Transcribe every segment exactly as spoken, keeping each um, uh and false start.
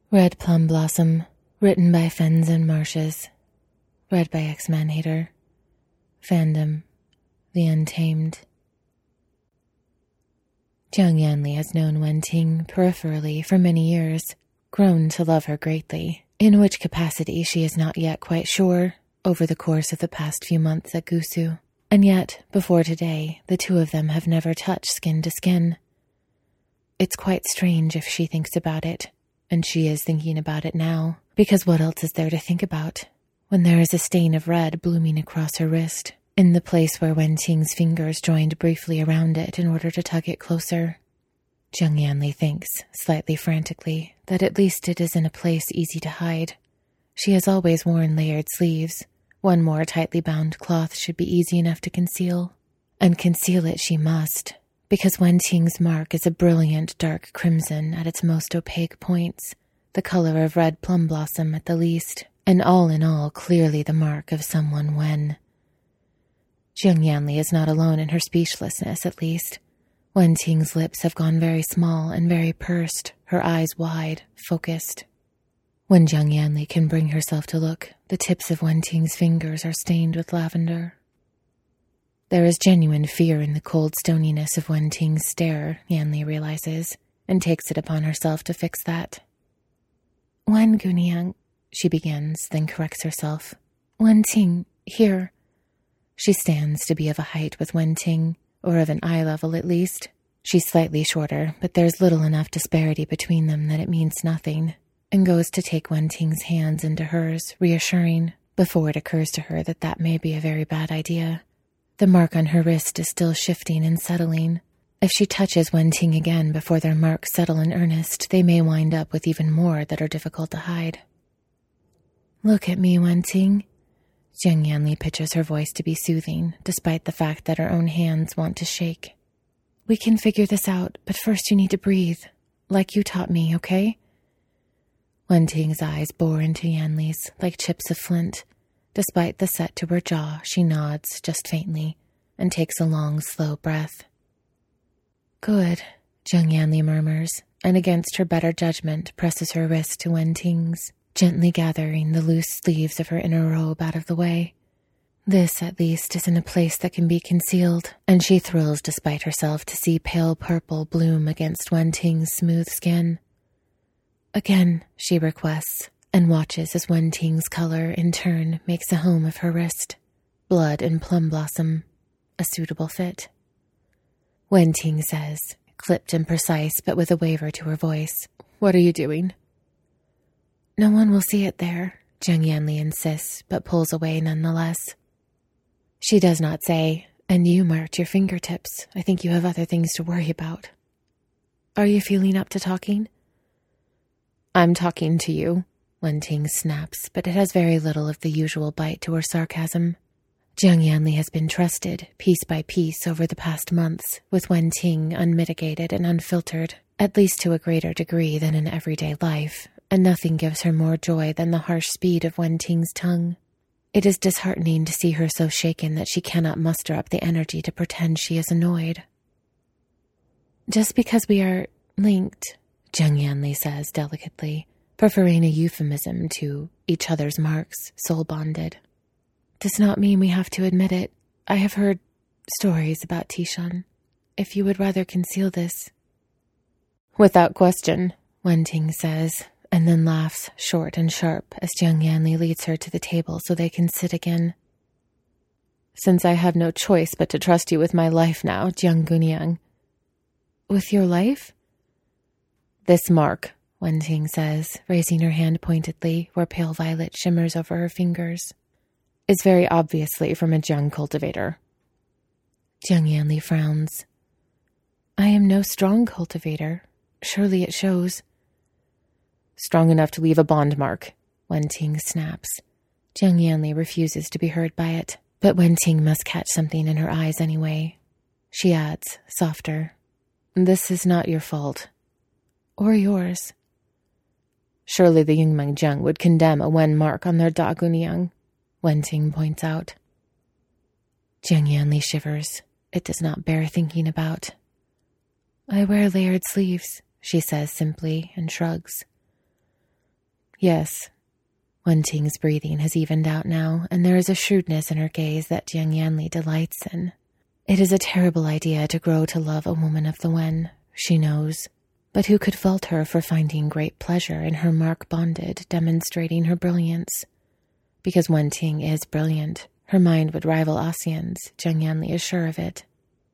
Red Plum Blossom, written by Fens and Marshes, read by X-Man Hater. Fandom, The Untamed. Jiang Yanli has known Wen Ting peripherally for many years, grown to love her greatly, in which capacity she is not yet quite sure, over the course of the past few months at Gusu. And yet, before today, the two of them have never touched skin to skin. It's quite strange if she thinks about it, and she is thinking about it now, because what else is there to think about when there is a stain of red blooming across her wrist, in the place where Wen Ting's fingers joined briefly around it in order to tug it closer? Jiang Yanli thinks, slightly frantically, that at least it is in a place easy to hide. She has always worn layered sleeves. One more tightly bound cloth should be easy enough to conceal. And conceal it she must, because Wen Ting's mark is a brilliant dark crimson at its most opaque points, the color of red plum blossom at the least, and all in all clearly the mark of someone Wen. Jiang Yanli is not alone in her speechlessness, at least. Wen Ting's lips have gone very small and very pursed, her eyes wide, focused. When Jiang Yanli can bring herself to look, the tips of Wen Ting's fingers are stained with lavender. There is genuine fear in the cold stoniness of Wen Ting's stare, Yanli realizes, and takes it upon herself to fix that. Wen Guniang, she begins, then corrects herself. Wen Ting, here. She stands to be of a height with Wen Ting, or of an eye level at least. She's slightly shorter, but there's little enough disparity between them that it means nothing, and goes to take Wen Ting's hands into hers, reassuring, before it occurs to her that that may be a very bad idea. The mark on her wrist is still shifting and settling. If she touches Wen Ting again before their marks settle in earnest, they may wind up with even more that are difficult to hide. Look at me, Wen Ting. Jiang Yanli pitches her voice to be soothing, despite the fact that her own hands want to shake. We can figure this out, but first you need to breathe, like you taught me, okay? Wen Ting's eyes bore into Yanli's like chips of flint. Despite the set to her jaw, she nods, just faintly, and takes a long, slow breath. Good, Jiang Yanli murmurs, and against her better judgment presses her wrist to Wen Ting's, gently gathering the loose sleeves of her inner robe out of the way. This, at least, is in a place that can be concealed, and she thrills despite herself to see pale purple bloom against Wen Ting's smooth skin. Again, she requests, and watches as Wen Ting's color, in turn, makes a home of her wrist. Blood and plum blossom. A suitable fit. Wen Ting says, clipped and precise, but with a waver to her voice, What are you doing? No one will see it there, Jiang Yanli insists, but pulls away nonetheless. She does not say, and you marked your fingertips. I think you have other things to worry about. Are you feeling up to talking? I'm talking to you. Wen Ting snaps, but it has very little of the usual bite to her sarcasm. Jiang Yanli has been trusted, piece by piece, over the past months, with Wen Ting unmitigated and unfiltered, at least to a greater degree than in everyday life, and nothing gives her more joy than the harsh speed of Wen Ting's tongue. It is disheartening to see her so shaken that she cannot muster up the energy to pretend she is annoyed. Just because we are linked, Jiang Yanli says delicately, preferring a euphemism to each other's marks, soul-bonded, does not mean we have to admit it. I have heard stories about Tishan. If you would rather conceal this. Without question, Wen Ting says, and then laughs short and sharp as Jiang Yanli leads her to the table so they can sit again. Since I have no choice but to trust you with my life now, Jiang Guniang. With your life? This mark, Wen Ting says, raising her hand pointedly where pale violet shimmers over her fingers, is very obviously from a Jiang cultivator. Jiang Yanli frowns. I am no strong cultivator. Surely it shows. Strong enough to leave a bond mark, Wen Ting snaps. Jiang Yanli refuses to be heard by it, but Wen Ting must catch something in her eyes anyway. She adds, softer, This is not your fault. Or yours. Surely the Yingmeng Jiang would condemn a Wen mark on their Da Guniang, Wen Ting points out. Jiang Yanli shivers. It does not bear thinking about. I wear layered sleeves, she says simply, and shrugs. Yes. Wenting's breathing has evened out now, and there is a shrewdness in her gaze that Jiang Yanli delights in. It is a terrible idea to grow to love a woman of the Wen, she knows, but who could fault her for finding great pleasure in her mark bonded, demonstrating her brilliance? Because Wenting is brilliant, her mind would rival Asian's, Jiang Yanli is sure of it.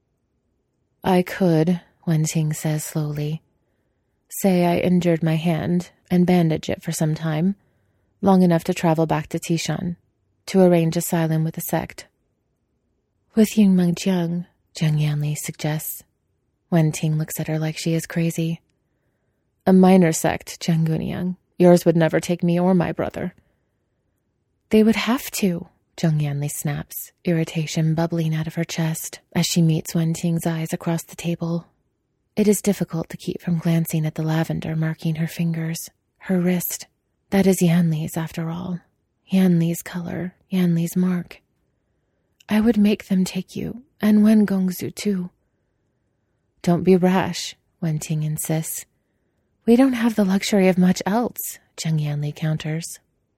I could, Wenting says slowly, say I injured my hand and bandage it for some time, long enough to travel back to Tishan, to arrange asylum with the sect. With Yingmeng Jiang, Jiang Yanli suggests. Wenting looks at her like she is crazy. A minor sect, Jiang Guniang. Yours would never take me or my brother. They would have to, Jiang Yanli snaps, irritation bubbling out of her chest as she meets Wenting's eyes across the table. It is difficult to keep from glancing at the lavender marking her fingers, her wrist. That is Yanli's, after all. Yanli's color, Yanli's mark. I would make them take you, and Wen Gongzu too. Don't be rash, Wenting insists. We don't have the luxury of much else, Jiang Yanli counters.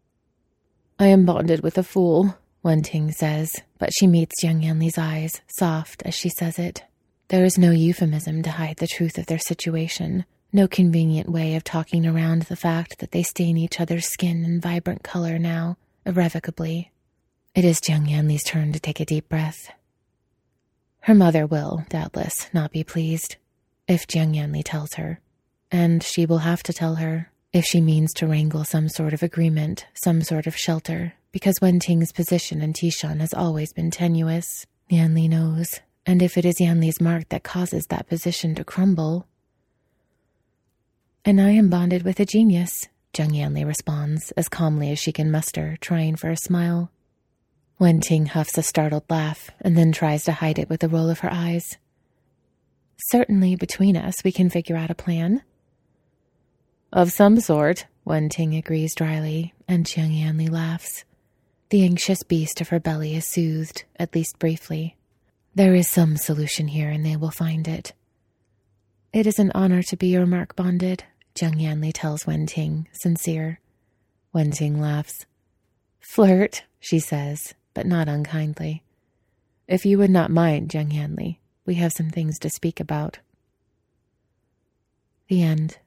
I am bonded with a fool, Wenting says, but she meets Jiang Yanli's eyes, soft as she says it. There is no euphemism to hide the truth of their situation, no convenient way of talking around the fact that they stain each other's skin in vibrant color now, irrevocably. It is Jiang Yanli's turn to take a deep breath. Her mother will, doubtless, not be pleased, if Jiang Yanli tells her, and she will have to tell her if she means to wrangle some sort of agreement, some sort of shelter, because Wenting's position in Tishan has always been tenuous, Yanli knows, and if it is Yanli's mark that causes that position to crumble. And I am bonded with a genius, Jiang Yanli responds, as calmly as she can muster, trying for a smile. Wenting huffs a startled laugh, and then tries to hide it with a roll of her eyes. Certainly, between us, we can figure out a plan. Of some sort, Wenting agrees dryly, and Jiang Yanli laughs. The anxious beast of her belly is soothed, at least briefly. There is some solution here, and they will find it. It is an honor to be your mark bonded, Jiang Yanli tells Wenting, sincere. Wenting laughs. Flirt, she says, but not unkindly. If you would not mind, Jiang Yanli, we have some things to speak about. The end.